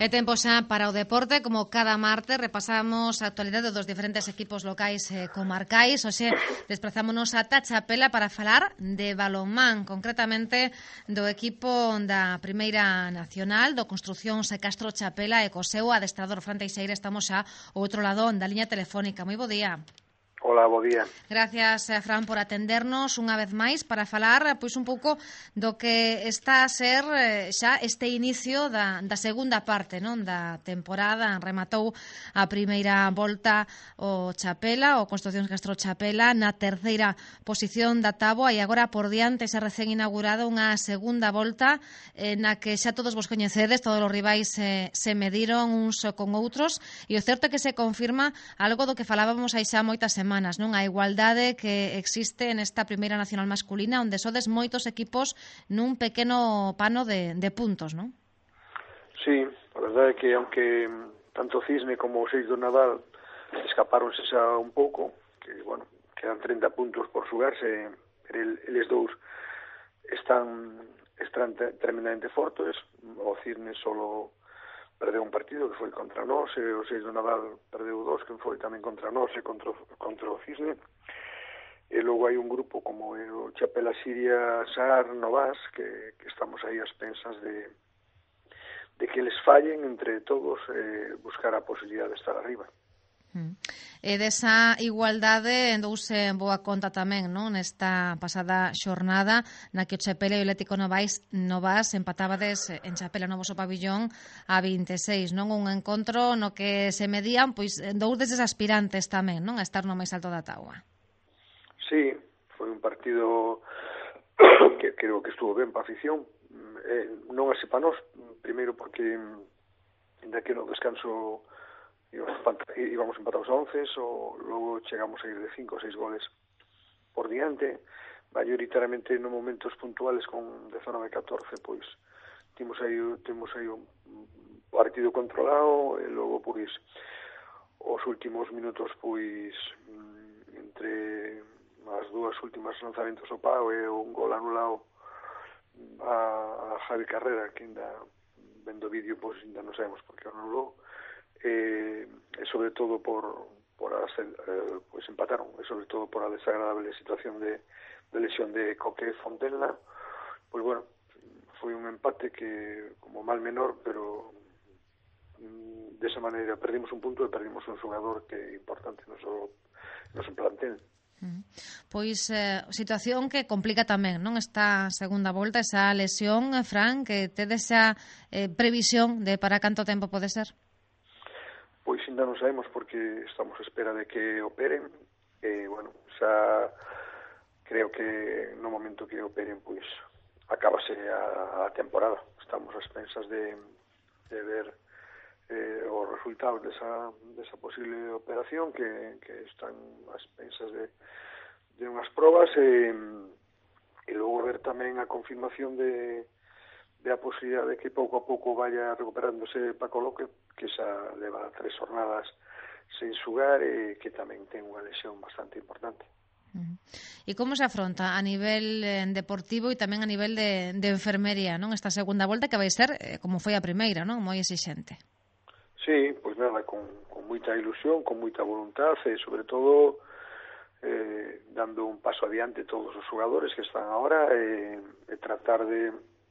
É tempo xa para o deporte, como cada martes repasamos a actualidade dos diferentes equipos locais e comarcais. Hoxe desplazámonos ata Chapela para falar de balonmán, concretamente do equipo da Primeira Nacional, do Construcións Castro Chapela e co seu adestrador Fran Teixeira. Estamos xa ao outro lado da liña telefónica. Moi bo día. Hola, bo día. Gracias, Fran, por atendernos unha vez máis para falar pois un pouco do que está a ser xa este inicio da segunda parte, non, da temporada. Rematou a primeira volta o Chapela, o Construcións Castro Chapela, na terceira posición da táboa, e agora por diante xa recén inaugurado unha segunda volta na que xa todos vos coñecedes, todos os rivais se mediron uns con outros, e o certo é que se confirma algo do que falábamos aí xa moitas semanas, non? A igualdade que existe nesta Primeira Nacional masculina, onde sodes moitos equipos nun pequeno pano de puntos, non? Sí, a verdade é que aunque tanto Cisne como o Seix do Nadal escapáronse xa un pouco, que, bueno, quedan 30 puntos por xugarse, pero eles dous están tremendamente fortes. O Cisne solo perdeu un partido que foi contra nós, e o Seix do Nadal perdeu dos, que foi tamén contra nós e contra o Cisne. E logo hai un grupo como o Chapela Siria Sar Novas, que estamos aí ás pensas de que les fallen entre todos buscar a posibilidade de estar arriba. E desa igualdade douse en boa conta tamén, non? Nesta pasada xornada na que o Chapela e o Atlético Novas empatábades en Chapela, no voso pabillón, a 26, non? Un encontro no que se medían pois dous deses aspirantes tamén, non? A estar no máis alto da táboa. Sí, foi un partido que creo que estuvo ben para a afición, non así para nós, primeiro porque ainda que no descanso íbamos empatados a 11, logo chegamos a ir de 5 ou 6 goles por diante, maioritariamente no momentos puntuales con 19-14, pois temos aí un partido controlado, e logo pois os últimos minutos pois entre as dúas últimas lanzamentos ao pau e un gol anulado a Javi Carrera, que ainda vendo o vídeo pois ainda non sabemos por que anulou, e sobre todo por pues empataron, e sobre todo por a desagradable situación de lesión de Coque Fontenla. Pues bueno, foi un empate que como mal menor, pero de esa maneira perdimos un punto e perdimos un xogador que é importante no noso plantel. Pois situación que complica tamén, non? Esta segunda volta, esa lesión, Fran, que tedes esa previsión de para canto tempo pode ser? Pois ainda non sabemos, porque estamos a espera de que operen, e, bueno, xa creo que no momento que operen, pois, acabase a temporada. Estamos ás pensas de ver os resultados desa posible operación, que están ás pensas de unhas probas, e logo ver tamén a confirmación de a posibilidade de que pouco a pouco vaya recuperándose Paco López, que xa leva 3 jornadas sen xugar e que tamén ten unha lesión bastante importante. E como se afronta a nivel deportivo e tamén a nivel de enfermería, non? Esta segunda volta que vai ser, como foi a primeira, non? Moi exixente. Sí, pois nada, con moita ilusión, con moita voluntad, e sobre todo dando un paso adiante todos os xogadores que están agora, e tratar de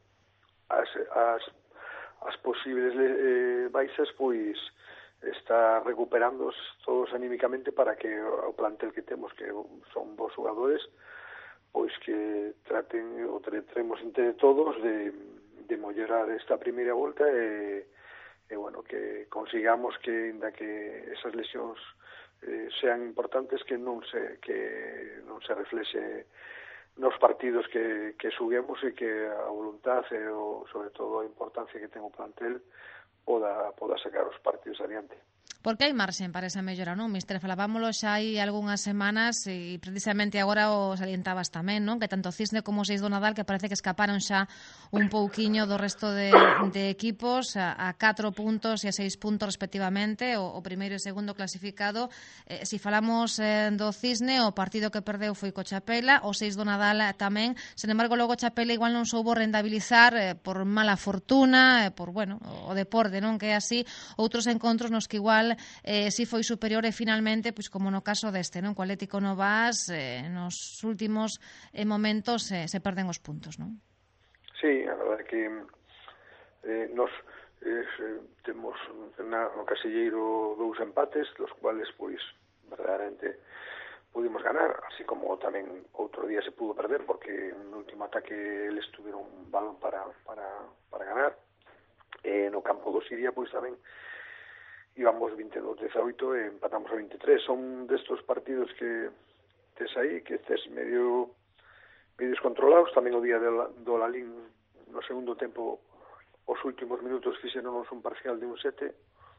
as posibles baixas, pois está recuperándoos todos anímicamente para que o plantel que temos, que son bons xogadores, pois que tratemos entre todos de mellorar esta primeira volta, e bueno, que consigamos que, ainda que esas lesións sean importantes, que non se reflexe nos partidos que xuguemos, e que a voluntad e sobre todo a importancia que ten o plantel poda sacar os partidos adiante. Porque hai marxen para esa mellora, non, mister? Falábamolo xa hai algunhas semanas e precisamente agora o salientabas tamén, non? Que tanto Cisne como o Seis do Nadal que parece que escaparon xa un pouquiño do resto de equipos a 4 puntos e a 6 puntos respectivamente, o primeiro e segundo clasificado. Si falamos do Cisne, o partido que perdeu foi co Chapela, o Seis do Nadal tamén. Sen embargo, logo Chapela igual non soubo rentabilizar por mala fortuna, por, bueno, o deporte, non? Que é así, outros encontros nos que igual si foi superior e finalmente, pois como no caso deste, non? Co Atlético Novas nos últimos momentos se perden os puntos, non? Sí, a verdade que nos temos no casilleiro 2 empates, dos cuales pois verdadeiramente pudimos ganar, así como tamén outro día se pudo perder porque no último ataque eles tuveron un balón para ganar. No campo do Siria pois tamén íbamos 22-18 e empatamos a 23. Son destos partidos que tes aí, que tes medio descontrolados. Tamén o día do Lalín no segundo tempo, os últimos minutos fixeronos un parcial de un 7.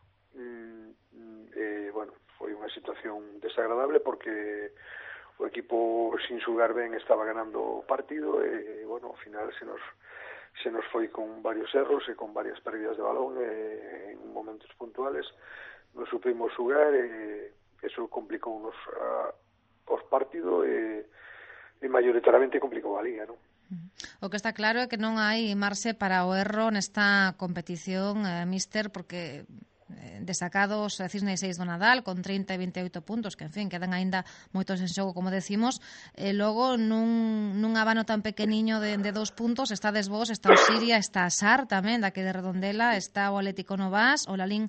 Bueno, foi unha situación desagradable porque o equipo sin xugar ben estaba ganando o partido e, bueno, ao final se nos foi con varios erros e con varias pérdidas de balón en momentos puntuales. Non supimos xugar e eso complicou os partidos e maioritariamente complicou a Liga, non? O que está claro é que non hai marxe para o erro nesta competición, míster, porque destacados Cisne e Seis do Nadal con 30 e 28 puntos, que en fin, quedan aínda moitos en xogo, como decimos, e logo nun abano tan pequeniño de 2 puntos estades vos, está o Siria, está a SAR tamén, daqui de Redondela, está o Atlético Novas, o Lalín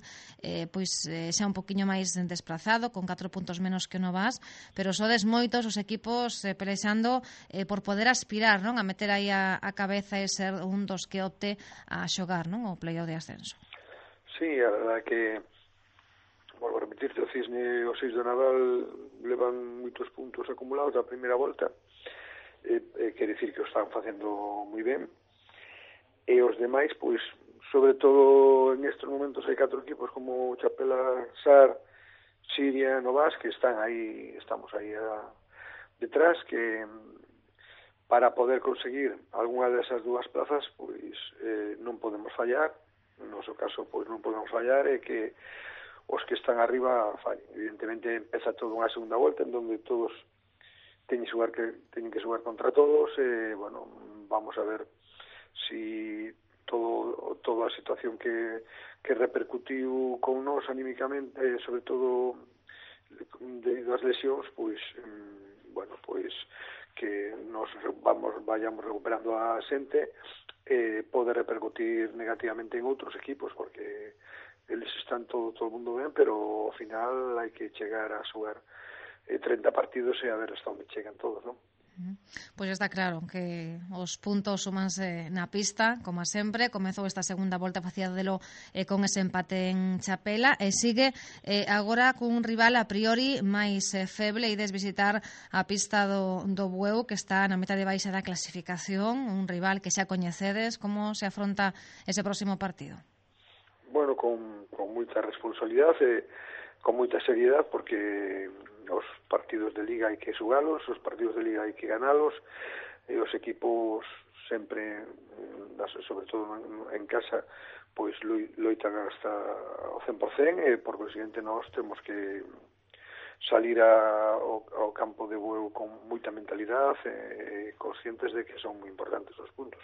xa un poquinho máis desplazado, con 4 puntos menos que o Novas, pero sodes moitos os equipos pelexando por poder aspirar, non, a meter aí a cabeza e ser un dos que opte a xogar, non, o playoff de ascenso. Sí, a verdade que, volvo a repetirte, o Cisne e o Seis do Nadal levan moitos puntos acumulados da primeira volta, quer dicir que o están facendo moi ben, e os demais, pois, sobre todo en estes momentos hai 4 equipos como Chapela, SAR, Siria, Novas, que están aí, estamos aí detrás, que para poder conseguir algunha desas dúas plazas, pois non podemos fallar. No noso caso, pois non podemos fallar, e que os que están arriba fallen. Evidentemente, empeza toda unha segunda volta en donde todos teñen que xogar contra todos, e, bueno, vamos a ver si toda a situación que repercutiu con nós anímicamente, sobre todo debido ás lesións, pois, bueno, pois que nos vayamos recuperando a xente, pode repercutir negativamente en outros equipos, porque eles están todo o mundo ben, pero ao final hai que chegar a xogar 30 partidos e a ver hasta onde chegan todos, non? Pois está claro que os puntos sumanse na pista, como sempre. Comezou esta segunda volta facíadelo con ese empate en Chapela e sigue agora cun rival a priori máis feble. Ides visitar a pista do Bueu, que está na metade baixa da clasificación, un rival que xa coñecedes. Como se afronta ese próximo partido? Bueno, con moita responsabilidade e con moita seriedade, porque os partidos de Liga hai que xugalos, os partidos de Liga hai que ganalos, e os equipos sempre, sobre todo en casa, pois loitan hasta o 100%, e por consiguiente nós temos que salir ao campo de Bueu con moita mentalidade e conscientes de que son moi importantes os puntos.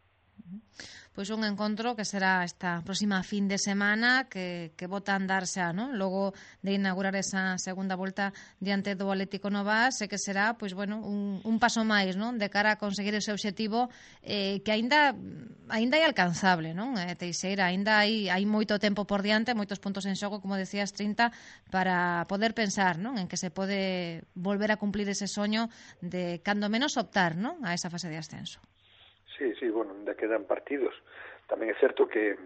Pois un encontro que será esta próxima fin de semana, que bota a andar xa, non? Logo de inaugurar esa segunda volta diante do Atlético Novas, e que será, pois bueno, un paso máis, non? De cara a conseguir ese obxectivo que aínda é alcanzable, non? Teixeira, aínda hai moito tempo por diante, moitos puntos en xogo, como decías, 30, para poder pensar, non? En que se pode volver a cumplir ese soño de, cando menos, optar, non? A esa fase de ascenso. Sí, bueno, ainda quedan partidos. Tamén é certo que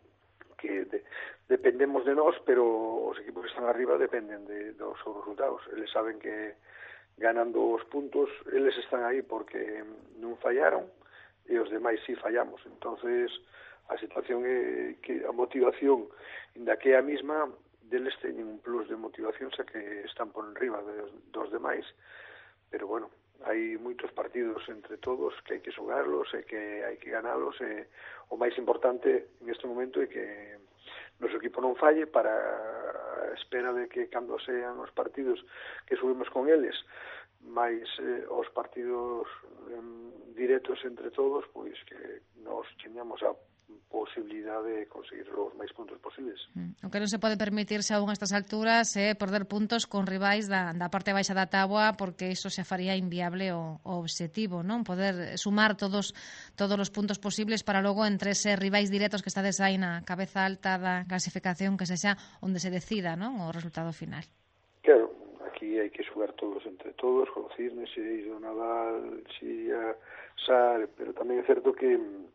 dependemos de nós, pero os equipos que están arriba dependen dos seus resultados. Eles saben que ganando os puntos, eles están aí porque non fallaron, e os demais sí fallamos. Entonces, a situación é que a motivación, ainda que é a mesma, deles teñen un plus de motivación xa que están por enriba dos demais, pero bueno, hai moitos partidos entre todos que hai que xogarlos e que hai que ganalos, e o máis importante neste momento é que noso equipo non falle para a espera de que cando sean os partidos que subimos con eles máis os partidos directos entre todos, pois que nos teñamos a posibilidade de conseguir os máis puntos posibles. O que non se pode permitir xa a estas alturas é perder puntos con rivais da parte baixa da táboa, porque iso xa faría inviable o obxectivo, non? Poder sumar todos os puntos posibles para logo entre eses rivais directos que estades aí na cabeza alta da clasificación, que sexa onde se decida, non, o resultado final. Claro, aquí hai que xogar todos entre todos, con o Cisne, si o Nadal, si a SAR, pero tamén é certo que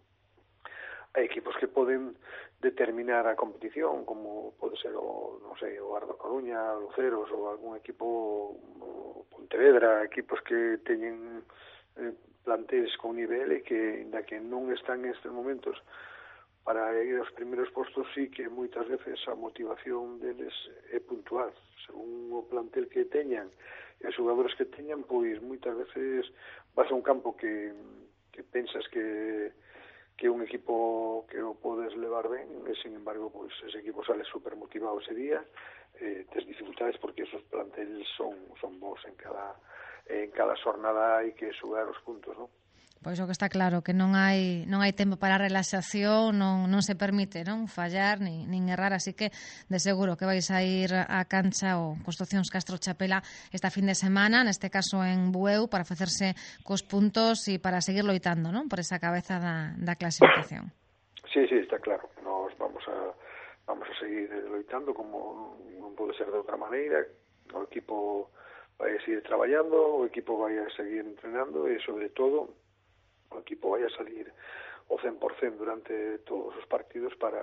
hai equipos que poden determinar a competición, como pode ser o Ardo Coruña, Luceros, ou algún equipo, o Pontevedra, equipos que teñen plantéis con nivel e que, ainda que non están nestes momentos para ir aos primeiros postos, sí que moitas veces a motivación deles é puntual. Según o plantel que teñan e os xogadores que teñan, pois moitas veces vas a un campo que pensas que un equipo que o podes levar ben, e, sin embargo, pois ese equipo sale super motivado ese día, tes dificultades porque esos planteles son bons en cada xornada, hai que xogar os puntos, non? Pois o que está claro, que non hai tempo para a relaxación, non se permite non fallar nin errar, así que de seguro que vais a ir á cancha o Construcións Castro Chapela esta fin de semana, neste caso en Bueu, para facerse cos puntos e para seguir loitando, non, por esa cabeza da clasificación. Sí, está claro. Nos vamos a seguir loitando, como non pode ser de outra maneira. O equipo vai a seguir traballando, o equipo vai a seguir entrenando e, sobre todo, o equipo vai a salir o 100% durante todos os partidos para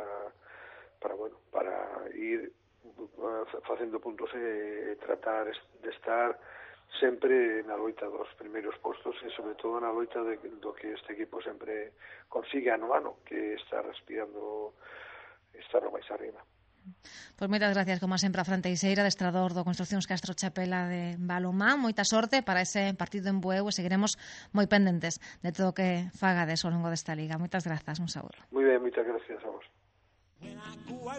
ir facendo puntos e tratar de estar sempre na loita dos primeiros postos e, sobre todo, na loita do que este equipo sempre consigue ano a ano, que está respirando estar o máis arriba. Pois moitas gracias, como sempre, a Fran Teixeira, adestrador do Construcións Castro Chapela de balonmán. Moita sorte para ese partido en Bueu e seguiremos moi pendentes de todo o que fagades ao longo desta liga. Moitas grazas, un saúdo. Moi ben, moitas gracias a vos.